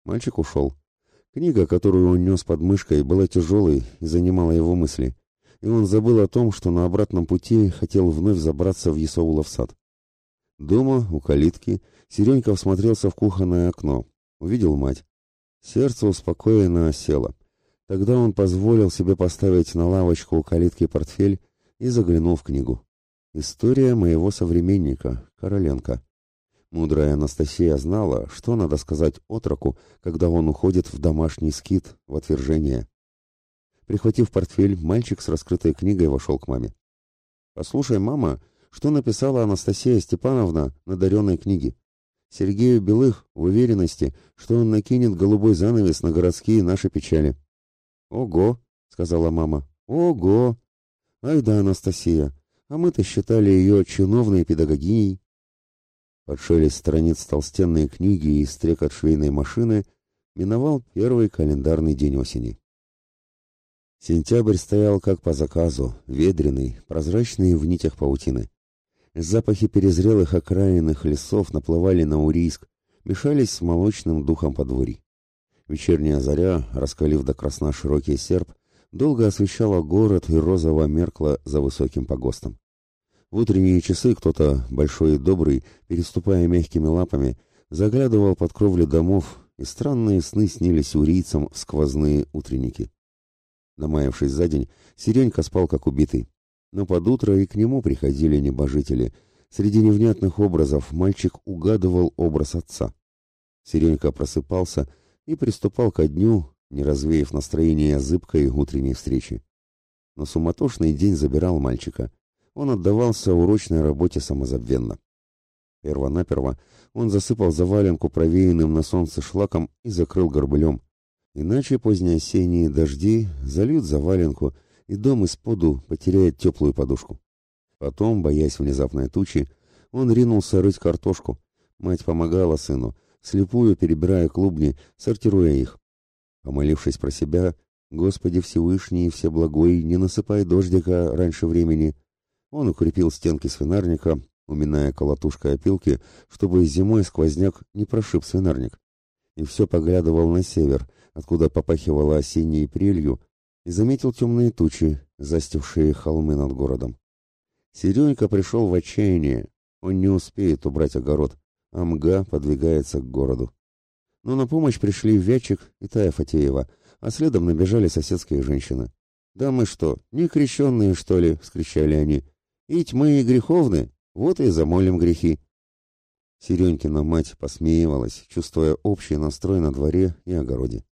Мальчик ушел. Книга, которую он нес под мышкой, была тяжелой и занимала его мысли, и он забыл о том, что на обратном пути хотел вновь забраться в Исаулов сад. Дома, у калитки, Серенька всмотрелся в кухонное окно, увидел мать. Сердце успокоенно осело. Тогда он позволил себе поставить на лавочку у калитки портфель и заглянул в книгу. «История моего современника, Короленко». Мудрая Анастасия знала, что надо сказать отроку, когда он уходит в домашний скит, в отвержение. Прихватив портфель, мальчик с раскрытой книгой вошел к маме. «Послушай, мама, что написала Анастасия Степановна на даренной книге. Сергею Белых в уверенности, что он накинет голубой занавес на городские наши печали». «Ого!» — сказала мама. «Ого! Ай да, Анастасия, а мы-то считали ее чиновной педагогиней». Под шелест страниц толстенной книги и стрекот швейной машины миновал первый календарный день осени. Сентябрь стоял как по заказу, ведреный, прозрачный в нитях паутины. Запахи перезрелых окраинных лесов наплывали на Урийск, мешались с молочным духом подворий. Вечерняя заря, раскалив до красна широкий серп, долго освещала город и розово меркла за высоким погостом. В утренние часы кто-то, большой и добрый, переступая мягкими лапами, заглядывал под кровли домов, и странные сны снились урийцам в сквозные утренники. Намаявшись за день, Серенька спал как убитый. Но под утро и к нему приходили небожители. Среди невнятных образов мальчик угадывал образ отца. Серенька просыпался и приступал ко дню, не развеяв настроение зыбкой утренней встречи. Но суматошный день забирал мальчика. Он отдавался урочной работе самозабвенно. Первонаперво он засыпал заваленку провеянным на солнце шлаком и закрыл горбылем. Иначе позднеосенние дожди зальют заваленку, и дом исподу потеряет теплую подушку. Потом, боясь внезапной тучи, он ринулся рыть картошку. Мать помогала сыну, вслепую перебирая клубни, сортируя их. Помолившись про себя: «Господи Всевышний и Всеблагой, не насыпай дождика раньше времени», он укрепил стенки свинарника, уминая колотушкой опилки, чтобы зимой сквозняк не прошиб свинарник. И все поглядывал на север, откуда попахивало осенней прелью, и заметил темные тучи, застившие холмы над городом. Серенька пришел в отчаяние. Он не успеет убрать огород, а мга подвигается к городу. Но на помощь пришли Вячик и Тая Фатеева, а следом набежали соседские женщины. «Да мы что, не крещенные, что ли?» — вскричали они. «Ить мы и греховны, вот и замолим грехи». Серенькина мать посмеивалась, чувствуя общий настрой на дворе и огороде.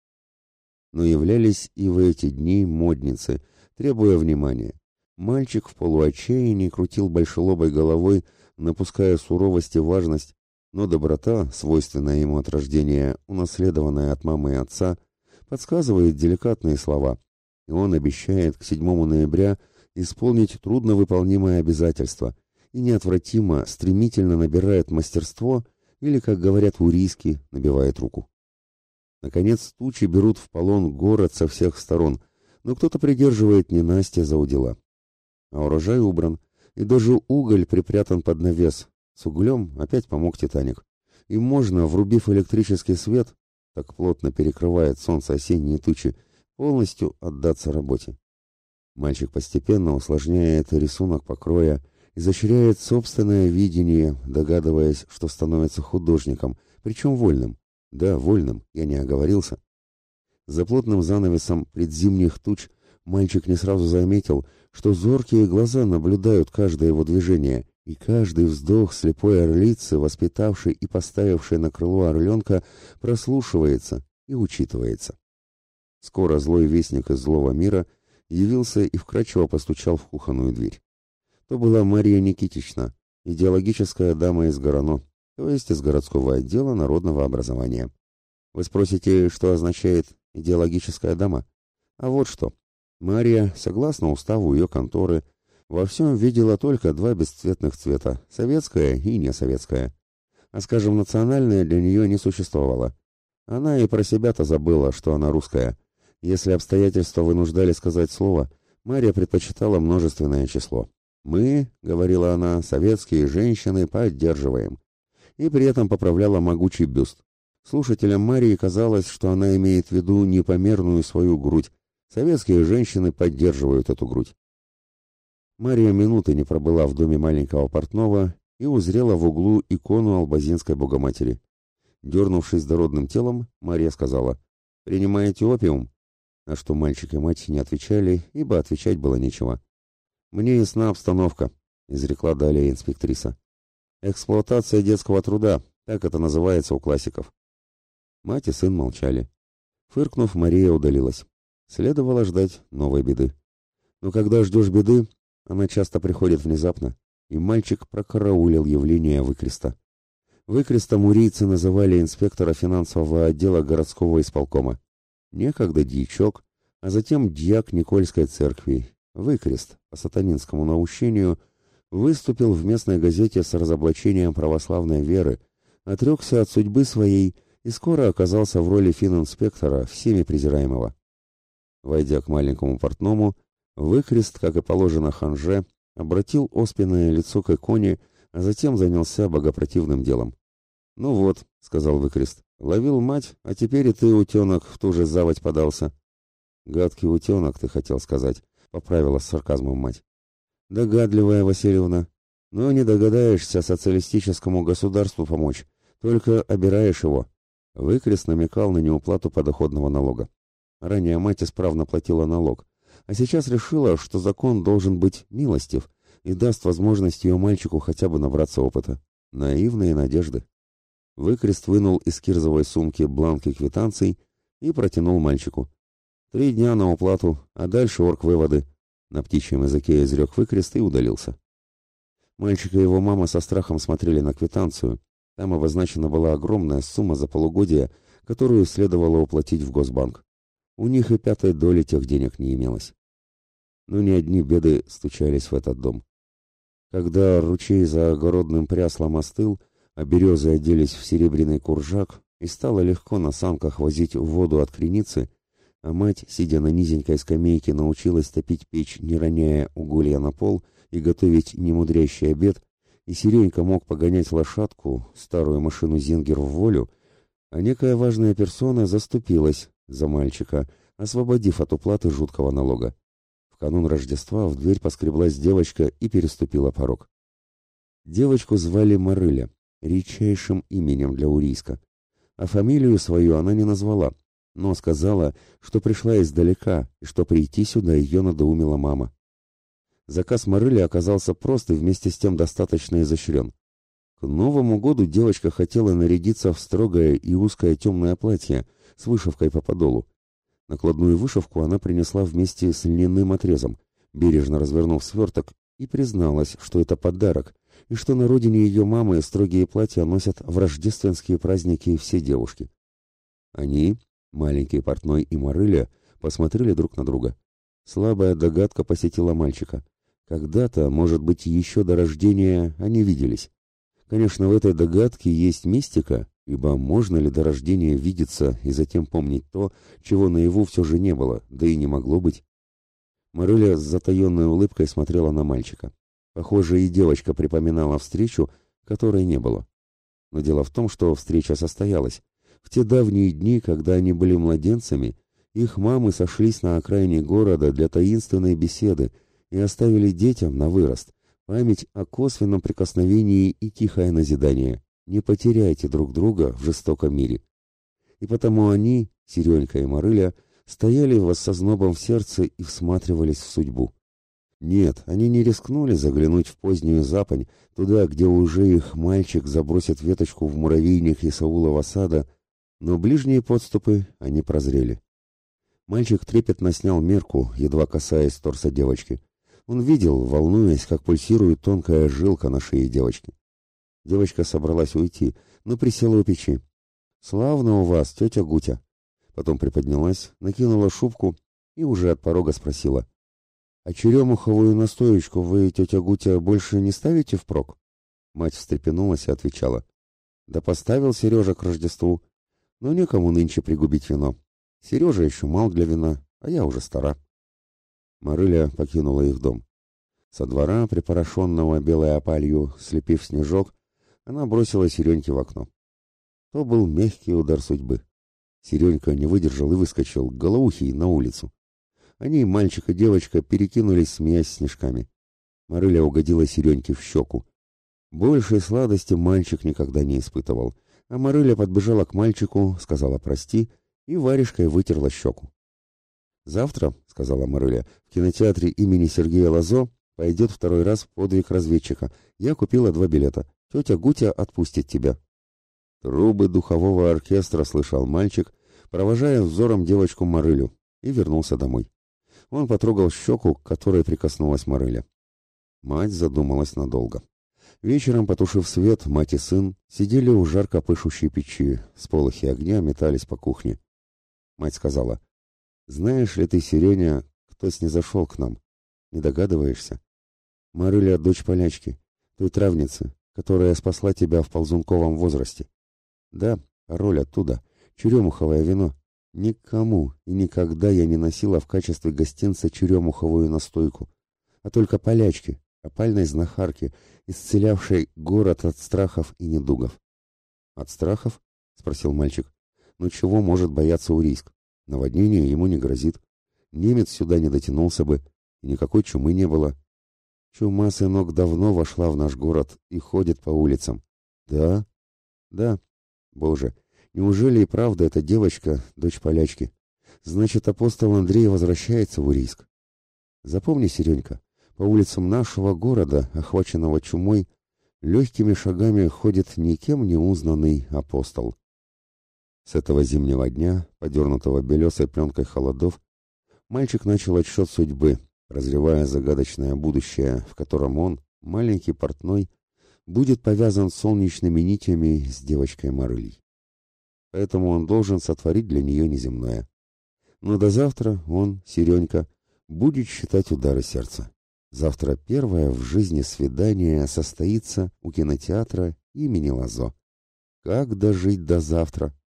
Но являлись и в эти дни модницы, требуя внимания. Мальчик в полуотчаянии крутил большелобой головой, напуская суровость и важность, но доброта, свойственная ему от рождения, унаследованная от мамы и отца, подсказывает деликатные слова, и он обещает к 7 ноября исполнить трудновыполнимое обязательство и неотвратимо, стремительно набирает мастерство или, как говорят урийски, набивает руку. Наконец, тучи берут в полон город со всех сторон, но кто-то придерживает ненастье за удила. А урожай убран, и даже уголь припрятан под навес. С углем опять помог «Титаник». И можно, врубив электрический свет, так плотно перекрывает солнце осенние тучи, полностью отдаться работе. Мальчик постепенно усложняет рисунок покроя, изощряет собственное видение, догадываясь, что становится художником, причем вольным. Да, вольным, я не оговорился. За плотным занавесом предзимних туч мальчик не сразу заметил, что зоркие глаза наблюдают каждое его движение, и каждый вздох слепой орлицы, воспитавшей и поставившей на крыло орленка, прослушивается и учитывается. Скоро злой вестник из злого мира явился и вкрадчиво постучал в кухонную дверь. То была Мария Никитична, идеологическая дама из Горано, то есть из городского отдела народного образования. Вы спросите, что означает идеологическая дама? А вот что. Мария, согласно уставу ее конторы, во всем видела только 2 бесцветных цвета – советское и несоветское. А, скажем, национальное для нее не существовало. Она и про себя-то забыла, что она русская. Если обстоятельства вынуждали сказать слово, Мария предпочитала множественное число. «Мы, — говорила она, — советские женщины поддерживаем». И при этом поправляла могучий бюст. Слушателям Марии казалось, что она имеет в виду непомерную свою грудь. Советские женщины поддерживают эту грудь. Мария минуты не пробыла в доме маленького портного и узрела в углу икону Албазинской Богоматери. Дернувшись дородным телом, Мария сказала: «Принимаете опиум?» На что мальчик и мать не отвечали, ибо отвечать было нечего. «Мне ясна обстановка», — изрекла далее инспектриса. «Эксплуатация детского труда, так это называется у классиков». Мать и сын молчали. Фыркнув, Мария удалилась. Следовало ждать новой беды. Но когда ждешь беды, она часто приходит внезапно, и мальчик прокараулил явление выкреста. Выкрестом урийцы называли инспектора финансового отдела городского исполкома. Некогда дьячок, а затем дьяк Никольской церкви. Выкрест, по сатанинскому наущению, выступил в местной газете с разоблачением православной веры, отрекся от судьбы своей и скоро оказался в роли фининспектора, всеми презираемого. Войдя к маленькому портному, Выкрест, как и положено ханже, обратил оспенное лицо к иконе, а затем занялся богопротивным делом. «Ну вот», — сказал Выкрест, — «ловил мать, а теперь и ты, утенок, в ту же заводь подался». «Гадкий утенок, ты хотел сказать», — поправила с сарказмом мать. «Догадливая, Васильевна, но не догадаешься социалистическому государству помочь, только обираешь его». Выкрест намекал на неуплату подоходного налога. Ранее мать исправно платила налог, а сейчас решила, что закон должен быть милостив и даст возможность ее мальчику хотя бы набраться опыта. Наивные надежды. Выкрест вынул из кирзовой сумки бланки квитанций и протянул мальчику. 3 дня на уплату, а дальше орг-выводы. На птичьем языке изрек Выкрест и удалился. Мальчик и его мама со страхом смотрели на квитанцию. Там обозначена была огромная сумма за полугодие, которую следовало уплатить в Госбанк. У них и 1/5 доли тех денег не имелось. Но не одни беды стучались в этот дом. Когда ручей за огородным пряслом остыл, а березы оделись в серебряный куржак, и стало легко на санках возить воду от креницы, а мать, сидя на низенькой скамейке, научилась топить печь, не роняя уголья на пол, и готовить немудрящий обед, и Серенька мог погонять лошадку, старую машину «Зингер» в волю, а некая важная персона заступилась за мальчика, освободив от уплаты жуткого налога. В канун Рождества в дверь поскреблась девочка и переступила порог. Девочку звали Марыля, редчайшим именем для Урийска, а фамилию свою она не назвала, но сказала, что пришла издалека и что прийти сюда ее надоумила мама. Заказ Марыли оказался прост и вместе с тем достаточно изощрен. К Новому году девочка хотела нарядиться в строгое и узкое темное платье с вышивкой по подолу. Накладную вышивку она принесла вместе с льняным отрезом, бережно развернув сверток, и призналась, что это подарок, и что на родине ее мамы строгие платья носят в рождественские праздники все девушки. Они, маленький портной и Марыля, посмотрели друг на друга. Слабая догадка посетила мальчика. Когда-то, может быть, еще до рождения они виделись. Конечно, в этой догадке есть мистика, ибо можно ли до рождения видеться и затем помнить то, чего наяву все же не было, да и не могло быть. Марыля с затаенной улыбкой смотрела на мальчика. Похоже, и девочка припоминала встречу, которой не было. Но дело в том, что встреча состоялась. В те давние дни, когда они были младенцами, их мамы сошлись на окраине города для таинственной беседы и оставили детям на вырост память о косвенном прикосновении и тихое назидание: не потеряйте друг друга в жестоком мире. И потому они, Серенька и Марыля, стояли со знобом в сердце и всматривались в судьбу. Нет, они не рискнули заглянуть в позднюю запань, туда, где уже их мальчик забросит веточку в муравейник Исаулова сада, но ближние подступы они прозрели. Мальчик трепетно снял мерку, едва касаясь торса девочки. Он видел, волнуясь, как пульсирует тонкая жилка на шее девочки. Девочка собралась уйти, но присела у печи. «Славно у вас, тетя Гутя!» Потом приподнялась, накинула шубку и уже от порога спросила: «А черемуховую настоечку вы, тетя Гутя, больше не ставите впрок?» Мать встрепенулась и отвечала: «Да поставил Сережа к Рождеству, но некому нынче пригубить вино. Сережа еще мал для вина, а я уже стара». Марыля покинула их дом. Со двора, припорошенного белой опалью, слепив снежок, она бросила Сереньке в окно. то был мягкий удар судьбы. Серенька не выдержал и выскочил, голоухий, на улицу. Они, мальчик и девочка, перекинулись, смеясь снежками. Марыля угодила Сереньке в щеку. Большей сладости мальчик никогда не испытывал, а Марыля подбежала к мальчику, сказала «прости» и варежкой вытерла щеку. «Завтра, — сказала Марыля, — в кинотеатре имени Сергея Лазо пойдет второй раз подвиг разведчика. Я купила 2 билета. Тетя Гутя отпустит тебя». Трубы духового оркестра слышал мальчик, провожая взором девочку Марылю, и вернулся домой. Он потрогал щеку, к которой прикоснулась Марыля. Мать задумалась надолго. Вечером, потушив свет, мать и сын сидели у жарко пышущей печи, сполохи огня метались по кухне. Мать сказала: «Знаешь ли ты, Сиреня, кто снизошел к нам? Не догадываешься? Марыля — дочь полячки, той травницы, которая спасла тебя в ползунковом возрасте. Да, пароль оттуда, черемуховое вино. Никому и никогда я не носила в качестве гостинца черемуховую настойку, а только полячки, опальной знахарки, исцелявшей город от страхов и недугов». «От страхов?» — спросил мальчик. «Ну чего может бояться Урийск? Наводнение ему не грозит. Немец сюда не дотянулся бы, и никакой чумы не было. Чума, сынок, давно вошла в наш город и ходит по улицам». «Да? Да. Боже, неужели и правда эта девочка дочь полячки? Значит, апостол Андрей возвращается в Урийск. Запомни, Серенька, по улицам нашего города, охваченного чумой, легкими шагами ходит никем не узнанный апостол». С этого зимнего дня, подернутого белесой пленкой холодов, мальчик начал отсчет судьбы, разрывая загадочное будущее, в котором он, маленький портной, будет повязан солнечными нитями с девочкой Марылей. Поэтому он должен сотворить для нее неземное. Но до завтра он, Серенька, будет считать удары сердца. Завтра первое в жизни свидание состоится у кинотеатра имени Лазо. Как дожить до завтра?